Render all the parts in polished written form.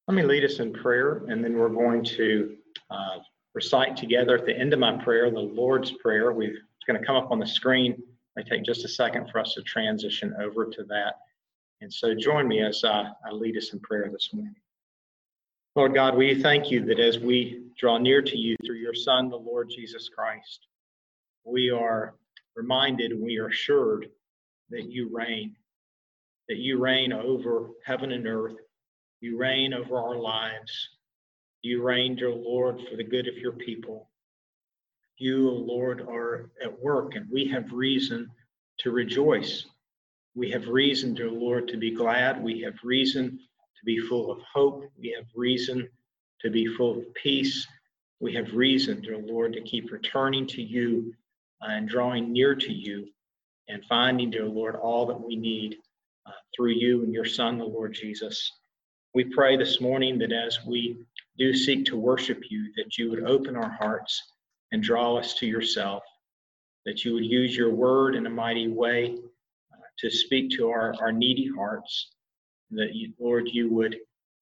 Let me lead us in prayer, and then we're going to recite together at the end of my prayer, the Lord's Prayer. It's going to come up on the screen. It may take just a second for us to transition over to that. And so join me as I lead us in prayer this morning. Lord God, we thank you that as we draw near to you through your Son, the Lord Jesus Christ, we are reminded and we are assured that you reign over heaven and earth. You reign over our lives. You reign, dear Lord, for the good of your people. You, O Lord, are at work, and we have reason to rejoice. We have reason, dear Lord, to be glad. We have reason to be full of hope. We have reason to be full of peace. We have reason, dear Lord, to keep returning to you and drawing near to you and finding, dear Lord, all that we need through you and your Son, the Lord Jesus. We pray this morning that as we do seek to worship you, that you would open our hearts and draw us to yourself, that you would use your word in a mighty way to speak to our needy hearts, that you, Lord, you would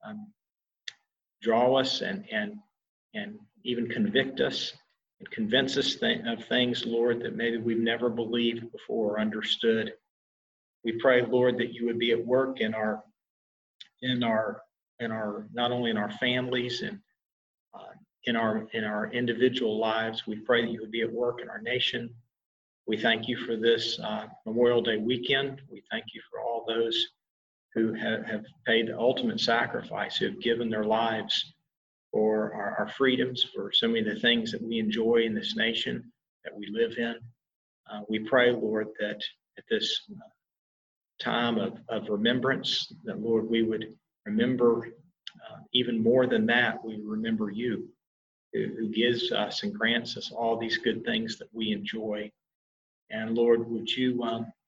draw us and even convict us and convince us of things, Lord, that maybe we've never believed before or understood. We pray, Lord, that you would be at work in our not only in our families and in our individual lives. We pray that you would be at work in our nation. We thank you for this Memorial Day weekend. We thank you for all those who have paid the ultimate sacrifice, who have given their lives for our freedoms, for so many of the things that we enjoy in this nation that we live in. We pray, Lord, that at this time of remembrance, that, Lord, we would remember even more than that, we remember you, who gives us and grants us all these good things that we enjoy. And Lord, would you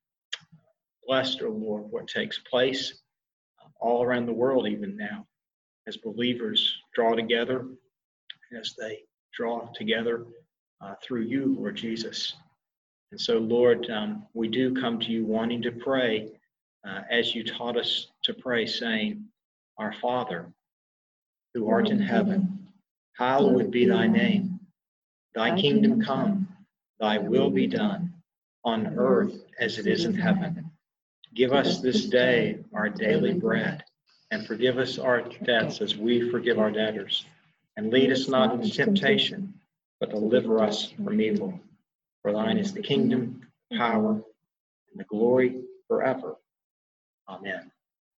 bless, oh Lord, what takes place all around the world even now as believers draw together, as they draw together through you, Lord Jesus. And so, Lord, we do come to you wanting to pray as you taught us to pray, saying, Our Father, who art in heaven, hallowed be thy name. Thy kingdom come, thy will be done, on earth as it is in heaven. Give us this day our daily bread, and forgive us our debts as we forgive our debtors. And lead us not into temptation, but deliver us from evil. For thine is the kingdom, the power, and the glory forever. Amen.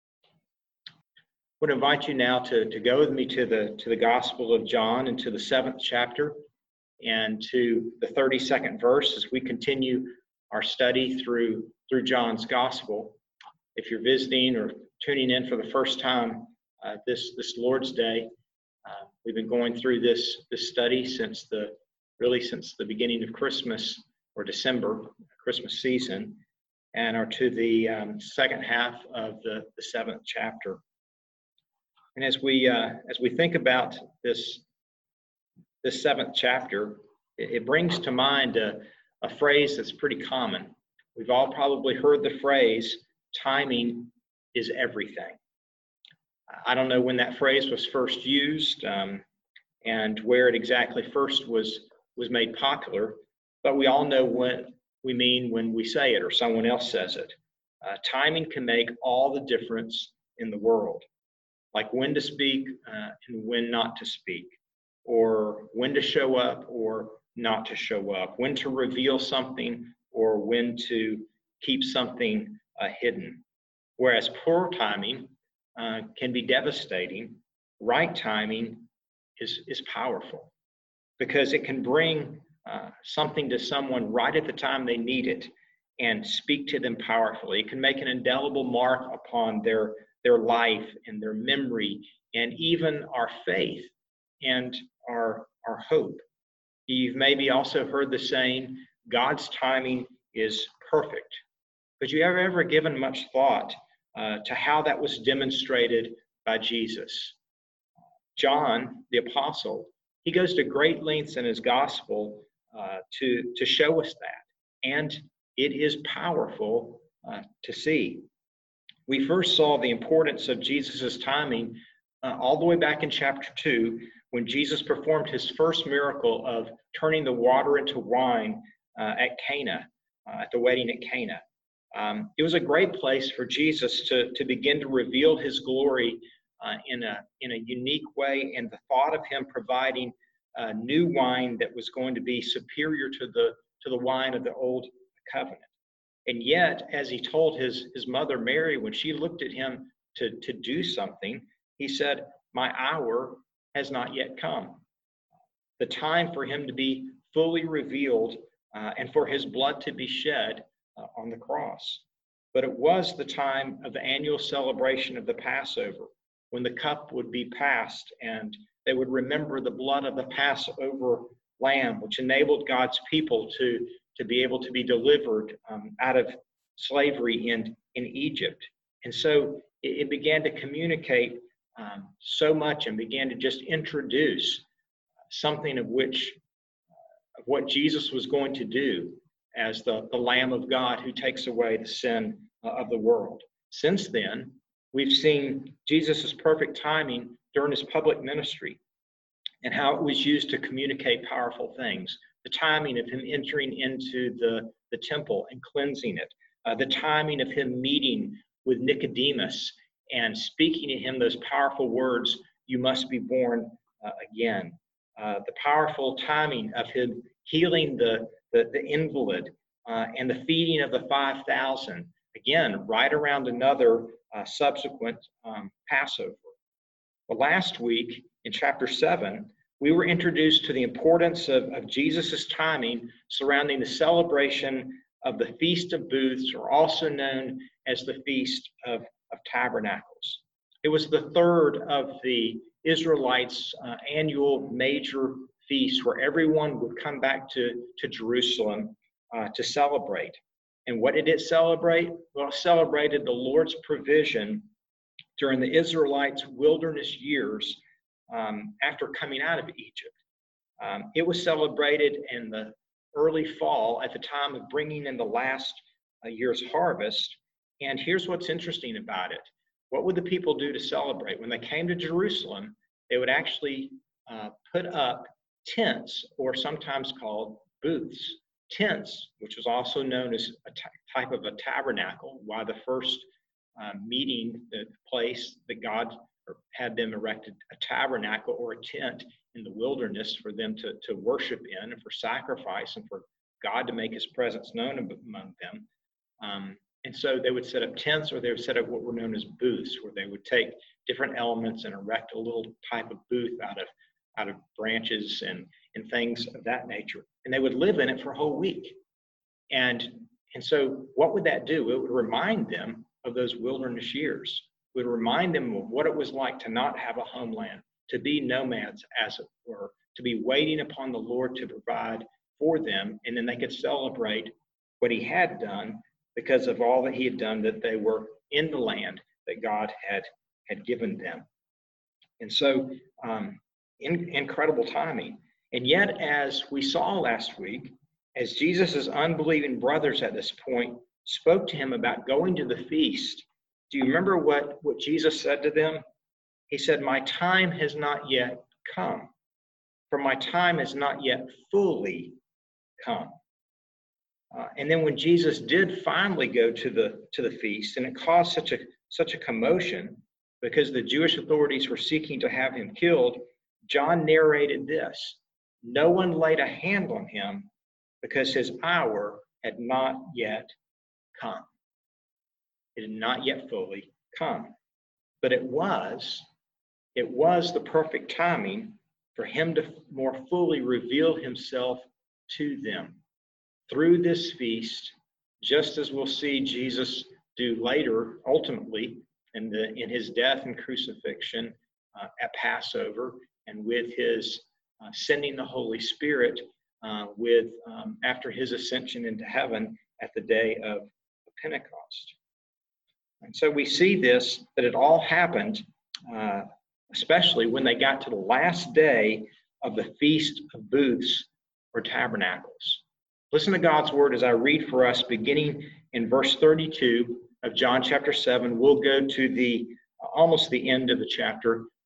I would invite you now to go with me to the Gospel of John and to the 7th chapter and to the 32nd verse as we continue our study through John's Gospel. If you're visiting or tuning in for the first time this Lord's Day, we've been going through this study since the beginning of Christmas or December, Christmas season, and are to the second half of the 7th chapter. And as we think about this 7th chapter, it brings to mind a phrase that's pretty common. We've all probably heard the phrase, timing is everything. I don't know when that phrase was first used and where it exactly first was made popular, but we all know what we mean when we say it or someone else says it. Timing can make all the difference in the world, like when to speak and when not to speak, or when to show up or not to show up, when to reveal something or when to keep something hidden. Whereas poor timing can be devastating, right timing is powerful because it can bring something to someone right at the time they need it and speak to them powerfully. It can make an indelible mark upon their life and their memory and even our faith and our hope. You've maybe also heard the saying, God's timing is perfect. But you ever given much thought to how that was demonstrated by Jesus? John, the apostle, he goes to great lengths in his gospel to show us that. And it is powerful to see. We first saw the importance of Jesus's timing all the way back in chapter 2, when Jesus performed his first miracle of turning the water into wine at Cana, at the wedding at Cana. It was a great place for Jesus to begin to reveal his glory in a unique way, and the thought of him providing new wine that was going to be superior to the wine of the old covenant. And yet, as he told his mother Mary, when she looked at him to do something, he said, "My hour has not yet come." The time for him to be fully revealed and for his blood to be shed on the cross. But it was the time of the annual celebration of the Passover, when the cup would be passed and they would remember the blood of the Passover lamb, which enabled God's people to be able to be delivered out of slavery in Egypt. And so it began to communicate so much and began to just introduce something of what Jesus was going to do as the Lamb of God who takes away the sin of the world. Since then, we've seen Jesus' perfect timing during his public ministry and how it was used to communicate powerful things. The timing of him entering into the temple and cleansing it. The timing of him meeting with Nicodemus and speaking to him those powerful words, "You must be born again." The powerful timing of him healing the invalid and the feeding of the 5,000, again, right around another subsequent Passover. Well, last week in chapter 7, we were introduced to the importance of Jesus' timing surrounding the celebration of the Feast of Booths, or also known as the Feast of Tabernacles. It was the third of the Israelites' annual major feast where everyone would come back to Jerusalem to celebrate. And what did it celebrate? Well, it celebrated the Lord's provision during the Israelites' wilderness years after coming out of Egypt. It was celebrated in the early fall at the time of bringing in the last year's harvest. And here's what's interesting about it. What would the people do to celebrate? When they came to Jerusalem, they would actually put up tents, or sometimes called booths. Tents, which was also known as a type of a tabernacle, why the first meeting, the place that God had them erected a tabernacle or a tent in the wilderness for them to worship in and for sacrifice and for God to make his presence known among them. And so they would set up tents, or they would set up what were known as booths, where they would take different elements and erect a little type of booth out of branches and things of that nature. And they would live in it for a whole week. And so what would that do? It would remind them of those wilderness years. It would remind them of what it was like to not have a homeland, to be nomads, as it were, to be waiting upon the Lord to provide for them. And then they could celebrate what he had done because of all that he had done, that they were in the land that God had given them. And so incredible timing. And yet, as we saw last week, as Jesus' unbelieving brothers at this point spoke to him about going to the feast, do you remember what Jesus said to them? He said, "My time has not yet come, for my time has not yet fully come." And then when Jesus did finally go to the feast, and it caused such a commotion because the Jewish authorities were seeking to have him killed, John narrated this: "No one laid a hand on him because his hour had not yet come." It had not yet fully come. But it was the perfect timing for him to more fully reveal himself to them through this feast, just as we'll see Jesus do later, ultimately, in his death and crucifixion at Passover, and with his sending the Holy Spirit after his ascension into heaven at the day of Pentecost. And so we see this, that it all happened, especially when they got to the last day of the Feast of Booths or Tabernacles. Listen to God's word as I read for us, beginning in verse 32 of John chapter 7. We'll go to almost the end of the chapter,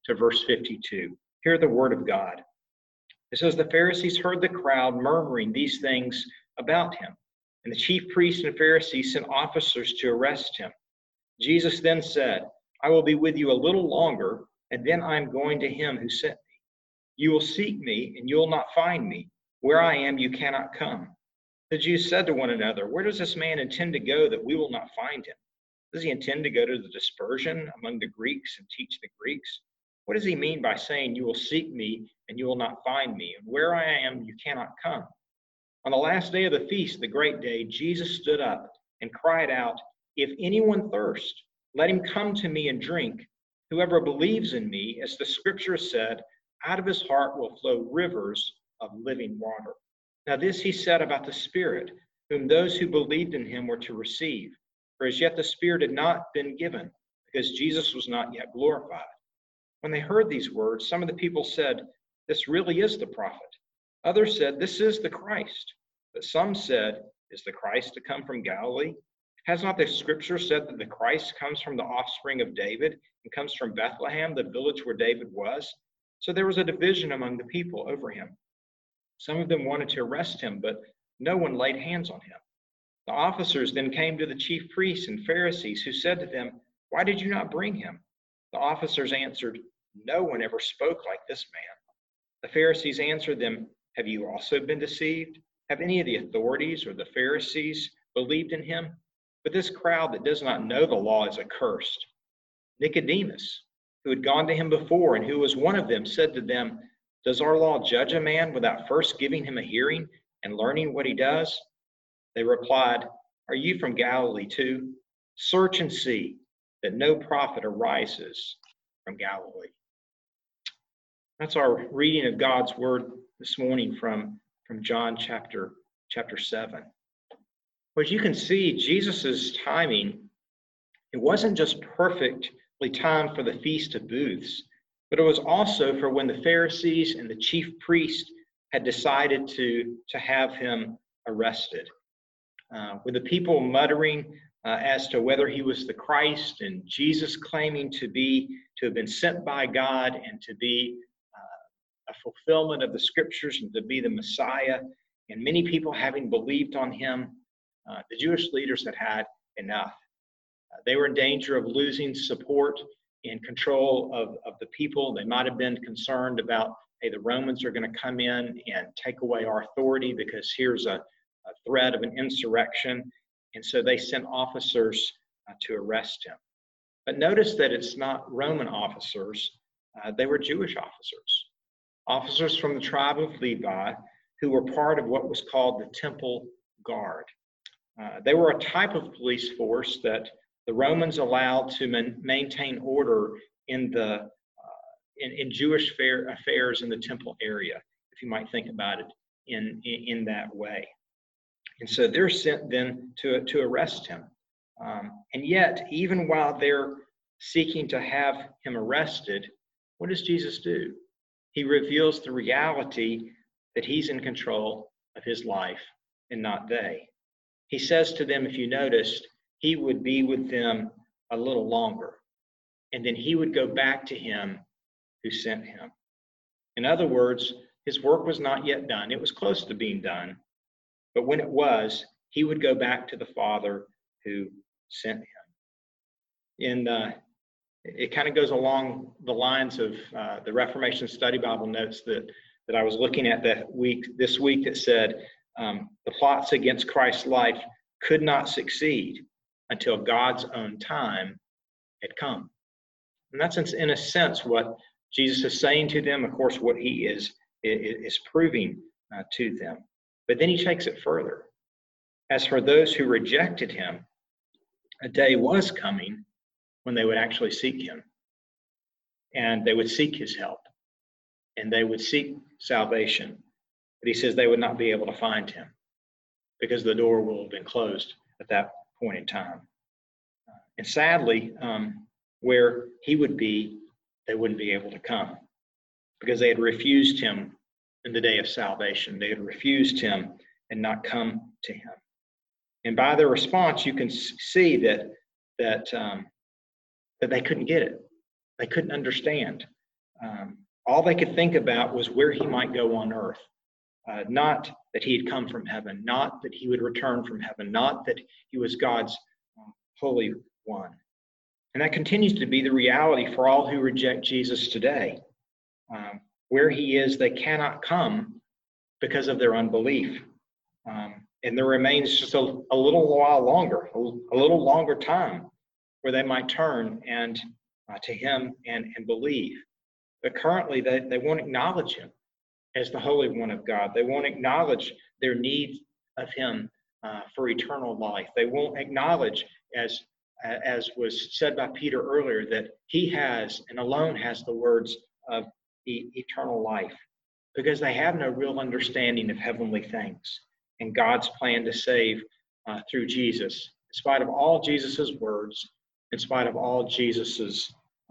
to verse 52. Hear the word of God. It says, the Pharisees heard the crowd murmuring these things about him, and the chief priests and Pharisees sent officers to arrest him. Jesus then said, I will be with you a little longer, and then I am going to him who sent me. You will seek me, and you will not find me. Where I am, you cannot come. The Jews said to one another, where does this man intend to go that we will not find him? Does he intend to go to the dispersion among the Greeks and teach the Greeks? What does he mean by saying, you will seek me, and you will not find me, and where I am, you cannot come? On the last day of the feast, the great day, Jesus stood up and cried out, if anyone thirst, let him come to me and drink. Whoever believes in me, as the scripture said, out of his heart will flow rivers of living water. Now this he said about the Spirit, whom those who believed in him were to receive. For as yet the Spirit had not been given, because Jesus was not yet glorified. When they heard these words, some of the people said, this really is the prophet. Others said, this is the Christ. But some said, is the Christ to come from Galilee? Has not the scripture said that the Christ comes from the offspring of David and comes from Bethlehem, the village where David was? So there was a division among the people over him. Some of them wanted to arrest him, but no one laid hands on him. The officers then came to the chief priests and Pharisees, who said to them, why did you not bring him? The officers answered, no one ever spoke like this man. The Pharisees answered them, have you also been deceived? Have any of the authorities or the Pharisees believed in him? But this crowd that does not know the law is accursed. Nicodemus, who had gone to him before and who was one of them, said to them, does our law judge a man without first giving him a hearing and learning what he does? They replied, are you from Galilee too? Search and see that no prophet arises from Galilee. That's our reading of God's word this morning from John chapter 7. Well, as you can see, Jesus's timing, it wasn't just perfectly timed for the Feast of Booths, but it was also for when the Pharisees and the chief priest had decided to have him arrested. With the people muttering as to whether he was the Christ, and Jesus claiming to have been sent by God and to be a fulfillment of the scriptures and to be the Messiah, and many people having believed on him, the Jewish leaders had enough. They were in danger of losing support and control of the people. They might have been concerned about, hey, the Romans are going to come in and take away our authority because here's a threat of an insurrection. And so they sent officers to arrest him. But notice that it's not Roman officers. They were Jewish officers. Officers from the tribe of Levi who were part of what was called the Temple Guard. They were a type of police force that the Romans allowed to maintain order in Jewish affairs in the temple area, if you might think about it in that way. And so they're sent then to arrest him. And yet, even while they're seeking to have him arrested, what does Jesus do? He reveals the reality that he's in control of his life and not they. He says to them, if you noticed, he would be with them a little longer, and then he would go back to him who sent him. In other words, his work was not yet done. It was close to being done. But when it was, he would go back to the Father who sent him. And it kind of goes along the lines of the Reformation Study Bible notes that I was looking at this week that said the plots against Christ's life could not succeed until God's own time had come. And that's in a sense what Jesus is saying to them, of course, what he is proving to them. But then he takes it further. As for those who rejected him, a day was coming when they would actually seek him. And they would seek his help. And they would seek salvation. But he says they would not be able to find him because the door will have been closed at that point in time. And sadly, where he would be, they wouldn't be able to come because they had refused him in the day of salvation. They had refused him and not come to him. And by their response, you can see that they couldn't get it. They couldn't understand. All they could think about was where he might go on earth. Not that he had come from heaven, not that he would return from heaven, not that he was God's Holy One. And that continues to be the reality for all who reject Jesus today. Where he is, they cannot come because of their unbelief. And there remains just a little while longer, a little longer time where they might turn and to him and believe. But currently, they won't acknowledge him as the Holy One of God. They won't acknowledge their need of him for eternal life. They won't acknowledge, as was said by Peter earlier, that he has and alone has the words of eternal life, because they have no real understanding of heavenly things and God's plan to save through Jesus, in spite of all Jesus's words, in spite of all Jesus's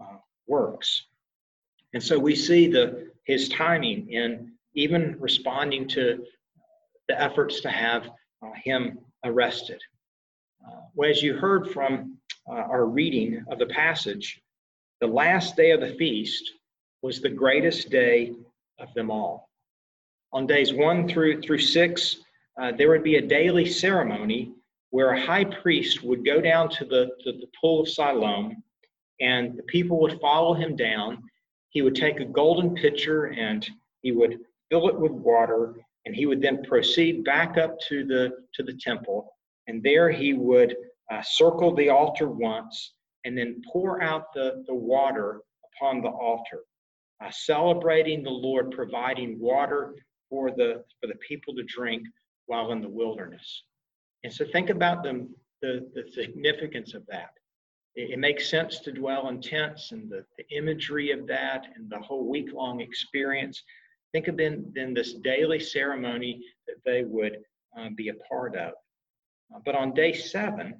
works. And so we see his timing in even responding to the efforts to have him arrested. Well, as you heard from our reading of the passage, the last day of the feast was the greatest day of them all. On days 1 through 6, there would be a daily ceremony where a high priest would go down to the pool of Siloam, and the people would follow him down. He would take a golden pitcher and he would fill it with water, and he would then proceed back up to the temple, and there he would circle the altar once and then pour out the water upon the altar, celebrating the Lord providing water for the people to drink while in the wilderness. And so think about the significance of that. It makes sense to dwell in tents and the imagery of that and the whole week-long experience. Think of then this daily ceremony that they would be a part of. But on day 7,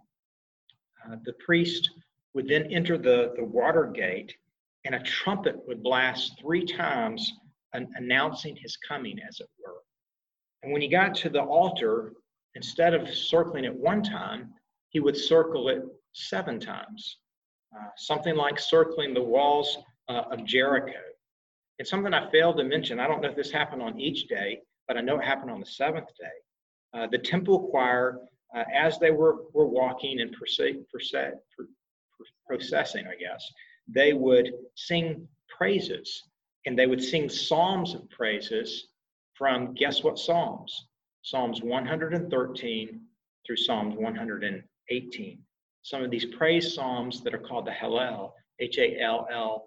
the priest would then enter the water gate, and a trumpet would blast 3 times, announcing his coming, as it were. And when he got to the altar, instead of circling it 1 time, he would circle it 7 times, something like circling the walls of Jericho. It's something I failed to mention. I don't know if this happened on each day, but I know it happened on the 7th day. The temple choir, as they were walking and processing, I guess, they would sing praises, and they would sing psalms of praises from, guess what Psalms? Psalms 113 through Psalms 118. Some of these praise psalms that are called the Hallel, Hallel,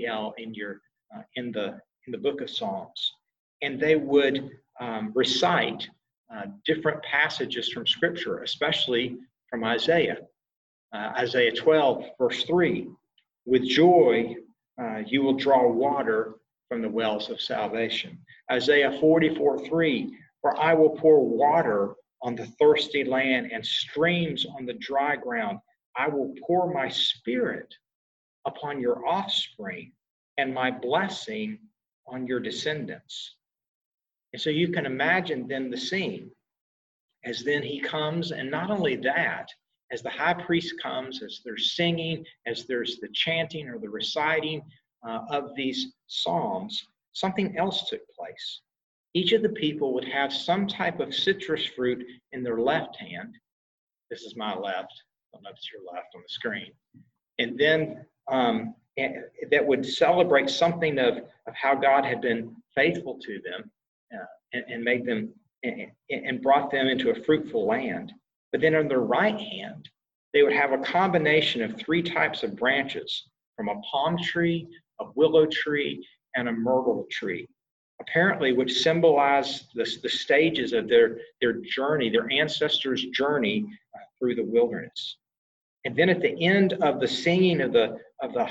in the book of Psalms, and they would recite different passages from Scripture, especially from Isaiah. Isaiah 12, verse 3, with joy you will draw water from the wells of salvation. Isaiah 44:3, for I will pour water on the thirsty land and streams on the dry ground. I will pour my spirit upon your offspring and my blessing on your descendants. And so you can imagine then the scene as then he comes, and not only that, as the high priest comes, as they're singing, as there's the chanting or the reciting of these psalms, something else took place. Each of the people would have some type of citrus fruit in their left hand. This is my left. I don't know if it's your left on the screen. And then that would celebrate something of how God had been faithful to them and made them and brought them into a fruitful land. But then on their right hand, they would have a combination of 3 types of branches, from a palm tree, a willow tree, and a myrtle tree, apparently which symbolize the stages of their journey, their ancestors' journey through the wilderness. And then at the end of the singing of the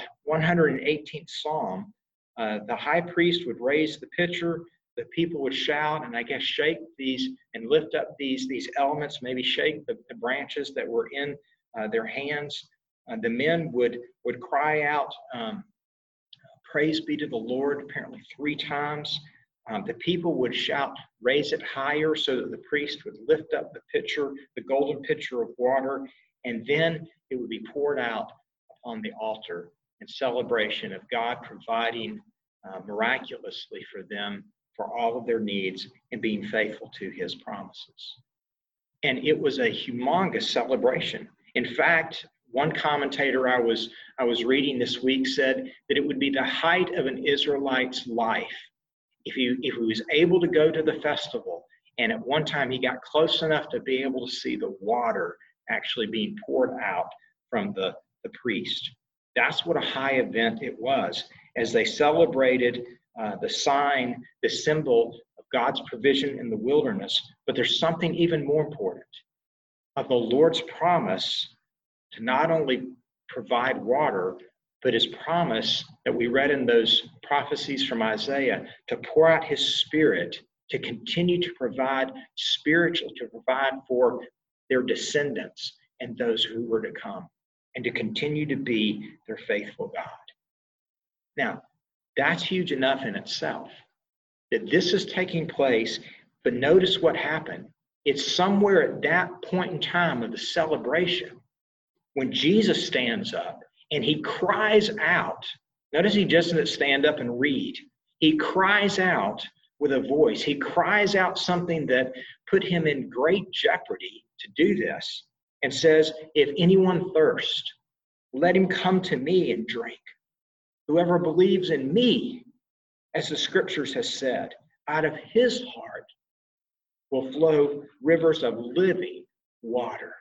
118th Psalm, the high priest would raise the pitcher, the people would shout, and I guess shake these and lift up these elements, maybe shake the branches that were in their hands. The men would cry out, praise be to the Lord, apparently 3 times. The people would shout, raise it higher, so that the priest would lift up the pitcher, the golden pitcher of water, and then it would be poured out upon the altar in celebration of God providing miraculously for them for all of their needs and being faithful to his promises. And it was a humongous celebration. In fact, one commentator I was reading this week said that it would be the height of an Israelite's life if he was able to go to the festival, and at one time he got close enough to be able to see the water actually being poured out from the priest. That's what a high event it was, as they celebrated the sign, the symbol of God's provision in the wilderness. But there's something even more important of the Lord's promise to not only provide water, but his promise that we read in those prophecies from Isaiah to pour out his Spirit to continue to provide spiritually, to provide for their descendants and those who were to come, and to continue to be their faithful God. Now, that's huge enough in itself, that this is taking place, but notice what happened. It's somewhere at that point in time of the celebration when Jesus stands up and he cries out. Notice he doesn't stand up and read. He cries out with a voice. He cries out something that put him in great jeopardy to do this, and says, if anyone thirst, let him come to me and drink. Whoever believes in me, as the scriptures has said, out of his heart will flow rivers of living water.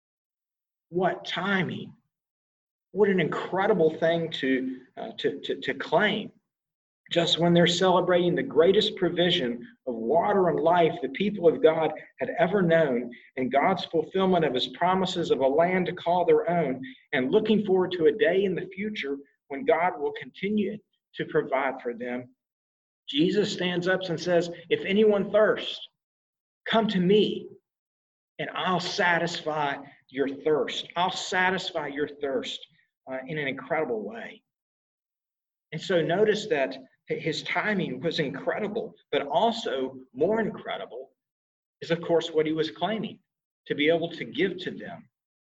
What timing! What an incredible thing to claim. Just when they're celebrating the greatest provision of water and life the people of God had ever known, and God's fulfillment of his promises of a land to call their own, and looking forward to a day in the future when God will continue to provide for them, Jesus stands up and says, if anyone thirsts, come to me and I'll satisfy your thirst. I'll satisfy your thirst in an incredible way. And so notice that his timing was incredible, but also more incredible is, of course, what he was claiming to be able to give to them.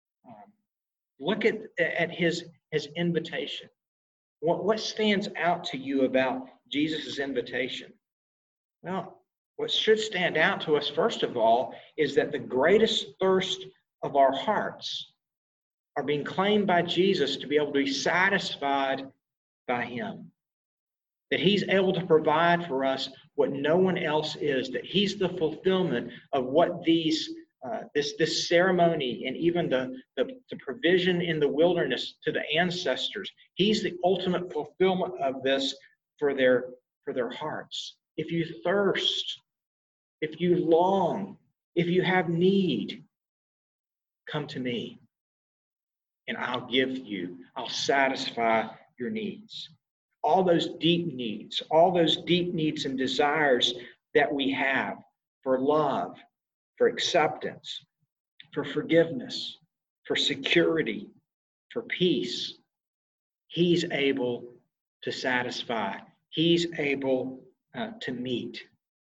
Look at his invitation. What stands out to you about Jesus' invitation? Well, what should stand out to us, first of all, is that the greatest thirst of our hearts are being claimed by Jesus to be able to be satisfied by him. That he's able to provide for us what no one else is, that he's the fulfillment of what this ceremony and even the provision in the wilderness to the ancestors. He's the ultimate fulfillment of this for their hearts. If you thirst, if you long, if you have need, come to me and I'll give you, I'll satisfy your needs. All those deep needs and desires that we have for love, for acceptance, for forgiveness, for security, for peace, he's able to satisfy. He's able to meet.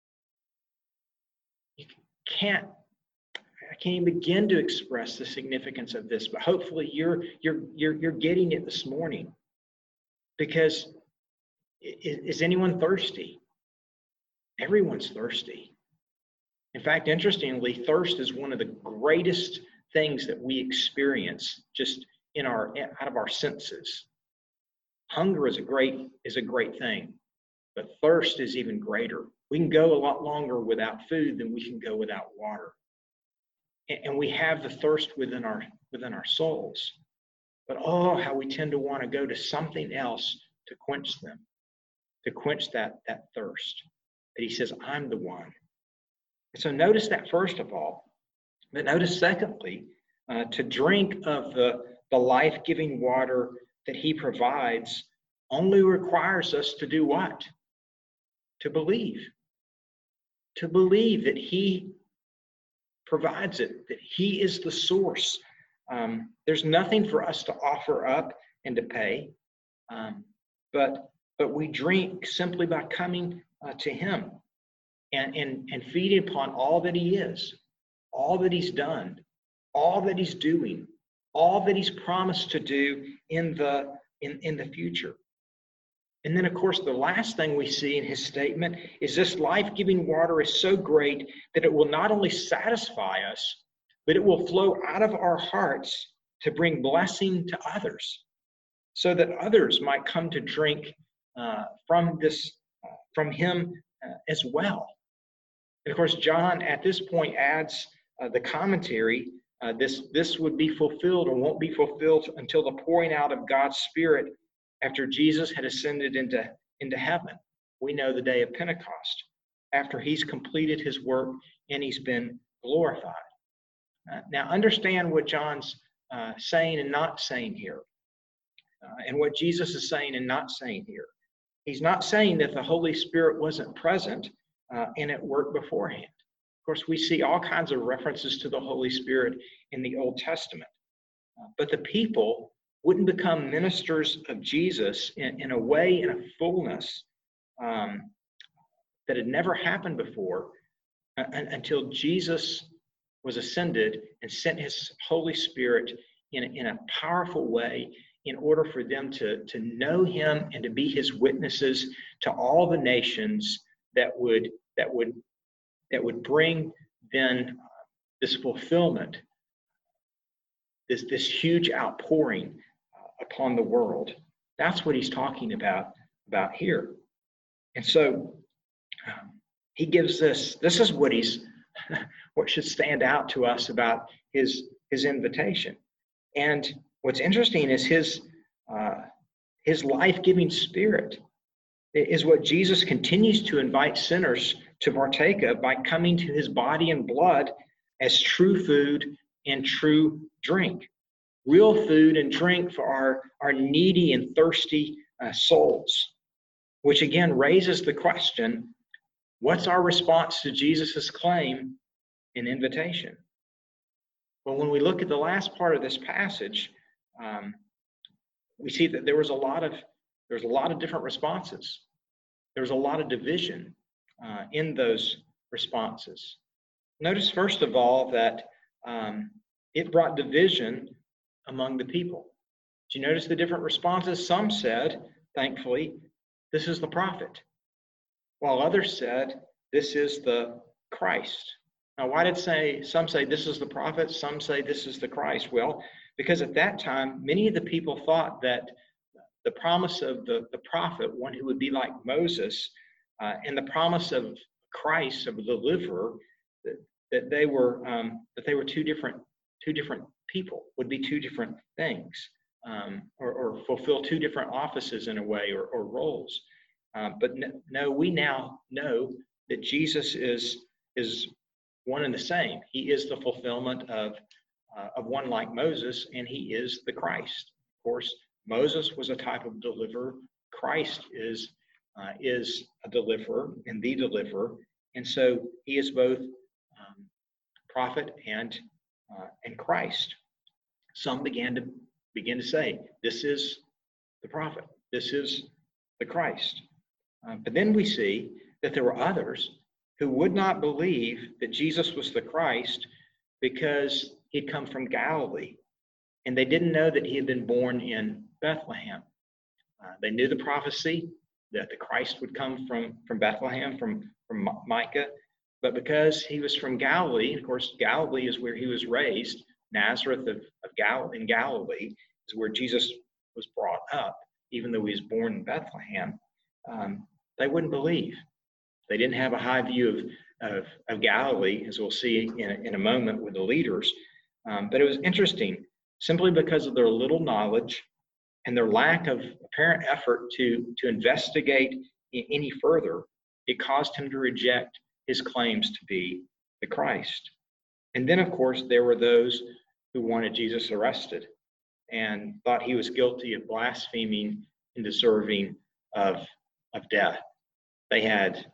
I can't even begin to express the significance of this, but hopefully you're getting it this morning. Because is anyone thirsty? Everyone's thirsty. In fact, interestingly, thirst is one of the greatest things that we experience just out of our senses. Hunger is a great thing, but thirst is even greater. We can go a lot longer without food than we can go without water. And we have the thirst within our souls. But oh, how we tend to want to go to something else to quench them, to quench that thirst. But he says, I'm the one. And so notice that first of all. But notice secondly, to drink of the life-giving water that he provides only requires us to do what? To believe. To believe that he provides it, that he is the source. There's nothing for us to offer up and to pay, but we drink simply by coming to him and feeding upon all that he is, all that he's done, all that he's doing, all that he's promised to do in the future. And then, of course, the last thing we see in his statement is this life-giving water is so great that it will not only satisfy us, but it will flow out of our hearts to bring blessing to others, so that others might come to drink from him as well. And of course, John at this point adds the commentary. This would be fulfilled or won't be fulfilled until the pouring out of God's Spirit after Jesus had ascended into heaven. We know the day of Pentecost, after he's completed his work and he's been glorified. Now, understand what John's saying and not saying here, and what Jesus is saying and not saying here. He's not saying that the Holy Spirit wasn't present and at work beforehand. Of course, we see all kinds of references to the Holy Spirit in the Old Testament. But the people wouldn't become ministers of Jesus in a way, in a fullness that had never happened before until Jesus was ascended and sent his Holy Spirit in a powerful way in order for them to know him and to be his witnesses to all the nations that would bring then this fulfillment, this huge outpouring upon the world. That's what he's talking about here. And so he gives this is what should stand out to us about his invitation. And what's interesting is his life-giving Spirit is what Jesus continues to invite sinners to partake of by coming to his body and blood as true food and true drink. Real food and drink for our needy and thirsty souls, which again raises the question, what's our response to Jesus' claim and invitation? Well, when we look at the last part of this passage, we see that there's a lot of different responses. There's a lot of division in those responses. Notice, first of all, that it brought division among the people. Did you notice the different responses? Some said, thankfully, this is the prophet, while others said, this is the Christ. Now, why did some say this is the prophet, some say this is the Christ? Well, because at that time, many of the people thought that the promise of the prophet, one who would be like Moses, and the promise of Christ, of the deliverer, that they were two different people, would be two different things, or fulfill two different offices in a way, or roles. But no, we now know that Jesus is one and the same. He is the fulfillment of one like Moses, and he is the Christ. Of course, Moses was a type of deliverer. Christ is a deliverer and the deliverer, and so he is both prophet and Christ. Some began to say, this is the prophet, this is the Christ. But then we see that there were others who would not believe that Jesus was the Christ because he'd come from Galilee, and they didn't know that he had been born in Bethlehem. They knew the prophecy that the Christ would come from Bethlehem, from Micah, but because he was from Galilee, of course, Galilee is where he was raised. Nazareth in Galilee is where Jesus was brought up, even though he was born in Bethlehem. They wouldn't believe. They didn't have a high view of Galilee, as we'll see in a moment with the leaders. But it was interesting, simply because of their little knowledge and their lack of apparent effort to investigate any further, it caused him to reject his claims to be the Christ. And then, of course, there were those who wanted Jesus arrested and thought he was guilty of blaspheming and deserving of death. They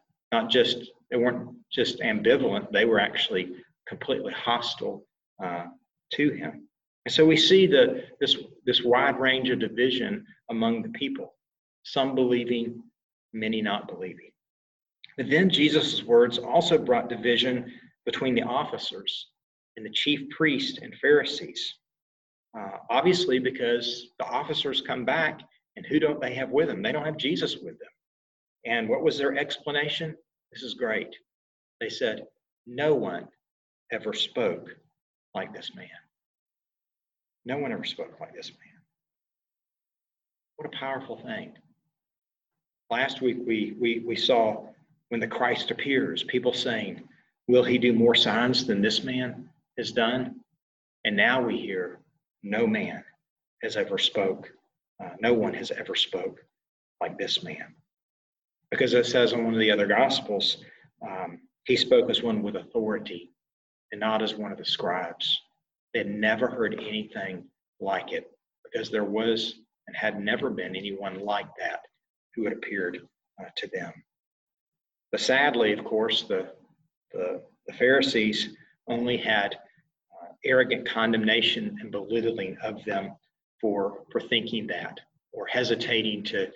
weren't just ambivalent, they were actually completely hostile to him. And so we see this wide range of division among the people, some believing, many not believing. But then Jesus' words also brought division between the officers and the chief priests and Pharisees. Obviously, because the officers come back And who don't they have with them? They don't have Jesus with them. And what was their explanation? This is great. They said, no one ever spoke like this man. No one ever spoke like this man. What a powerful thing. Last week we saw when the Christ appears, people saying, will he do more signs than this man has done? And now we hear, no man has ever spoke. No one has ever spoke like this man. Because it says in one of the other Gospels, he spoke as one with authority and not as one of the scribes. They had never heard anything like it because there was and had never been anyone like that who had appeared to them. But sadly, of course, the Pharisees only had arrogant condemnation and belittling of them for thinking that, or hesitating to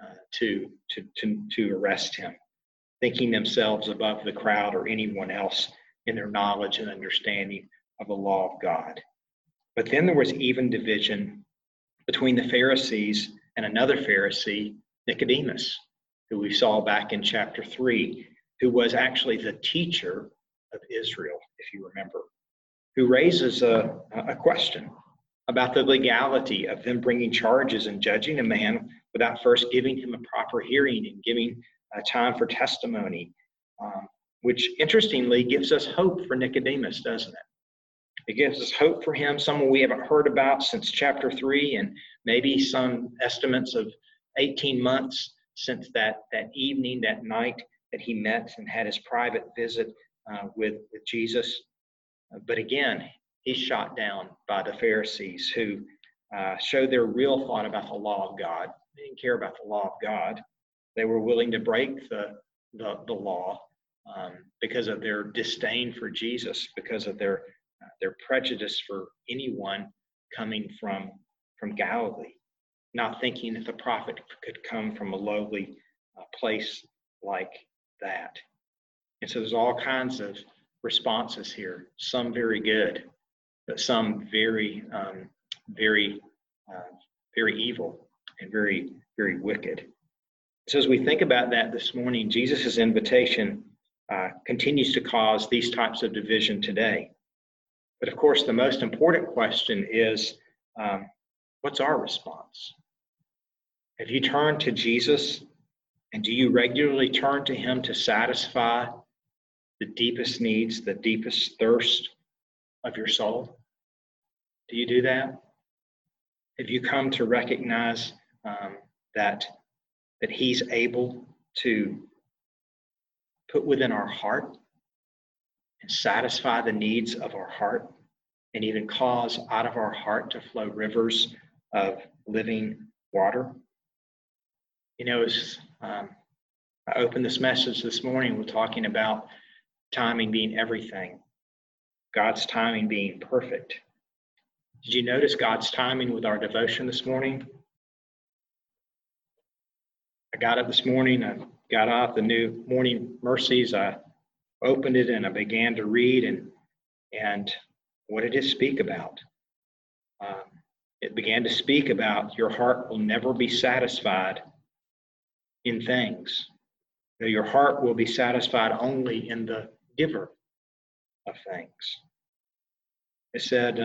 arrest him, thinking themselves above the crowd or anyone else in their knowledge and understanding of the law of God. But then there was even division between the Pharisees and another Pharisee, Nicodemus, who we saw back in chapter 3, who was actually the teacher of Israel, if you remember, who raises a question about the legality of them bringing charges and judging a man without first giving him a proper hearing and giving time for testimony, which interestingly gives us hope for Nicodemus, doesn't it? It gives us hope for him, someone we haven't heard about since chapter 3, and maybe some estimates of 18 months since that evening, that night that he met and had his private visit with Jesus. But again, he's shot down by the Pharisees who showed their real thought about the law of God. They didn't care about the law of God. They were willing to break the law because of their disdain for Jesus, because of their prejudice for anyone coming from Galilee, not thinking that the prophet could come from a lowly place like that. And so there's all kinds of responses here, some very good, but some very evil and very, very wicked. So as we think about that this morning, Jesus' invitation continues to cause these types of division today. But of course, the most important question is, what's our response? Have you turned to Jesus, and do you regularly turn to him to satisfy the deepest needs, the deepest thirst of your soul? Do you do that? Have you come to recognize that he's able to put within our heart and satisfy the needs of our heart, and even cause out of our heart to flow rivers of living water? You know, as I opened this message this morning, we're talking about timing being everything, God's timing being perfect. Did you notice God's timing with our devotion this morning? I got up this morning, I got out the new Morning Mercies, I opened it and I began to read, and what did it speak about? It began to speak about your heart will never be satisfied in things. Your heart will be satisfied only in the giver of things. It said,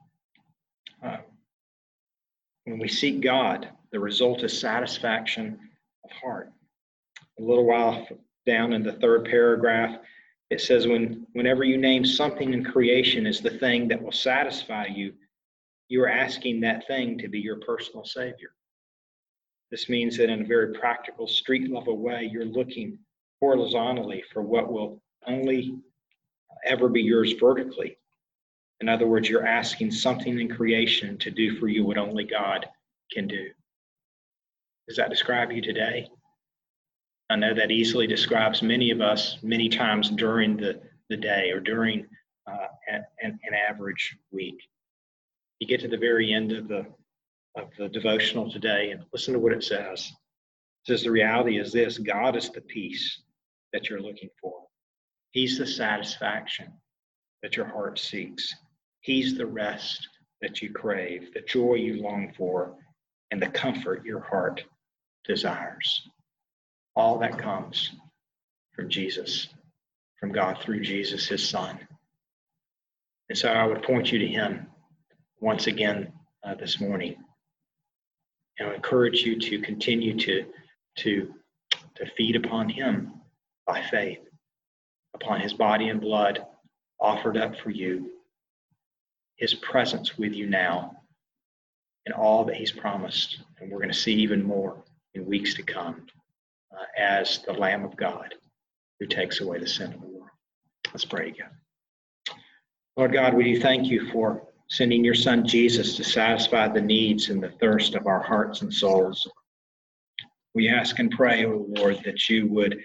when we seek God, the result is satisfaction of heart. A little while down in the third paragraph, it says, whenever you name something in creation as the thing that will satisfy you, you are asking that thing to be your personal savior. This means that in a very practical, street level way, you're looking horizontally for what will only ever be yours vertically. In other words, you're asking something in creation to do for you what only God can do. Does that describe you today? I know that easily describes many of us many times during the day or during an average week. You get to the very end of the devotional today and listen to what it says. It says the reality is this: God is the peace that you're looking for. He's the satisfaction that your heart seeks. He's the rest that you crave, the joy you long for, and the comfort your heart desires. All that comes from Jesus, from God through Jesus, his Son. And so I would point you to him once again this morning. And I encourage you to continue to feed upon him by faith, upon his body and blood offered up for you, his presence with you now, and all that he's promised. And we're going to see even more in weeks to come as the Lamb of God who takes away the sin of the world. Let's pray again. Lord God, we do thank you for sending your Son Jesus to satisfy the needs and the thirst of our hearts and souls. We ask and pray, O Lord, that you would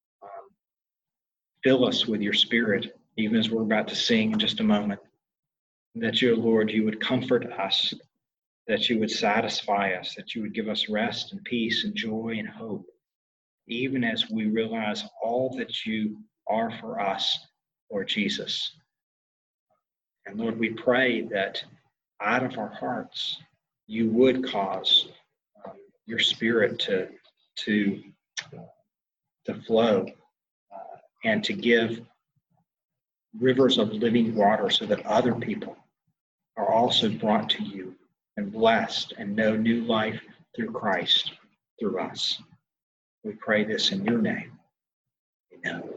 fill us with your Spirit, even as we're about to sing in just a moment. That you, Lord, you would comfort us, that you would satisfy us, that you would give us rest and peace and joy and hope, even as we realize all that you are for us, Lord Jesus. And Lord, we pray that out of our hearts, you would cause your Spirit to flow and to give rivers of living water so that other people are also brought to you and blessed and know new life through Christ, through us. We pray this in your name. Amen.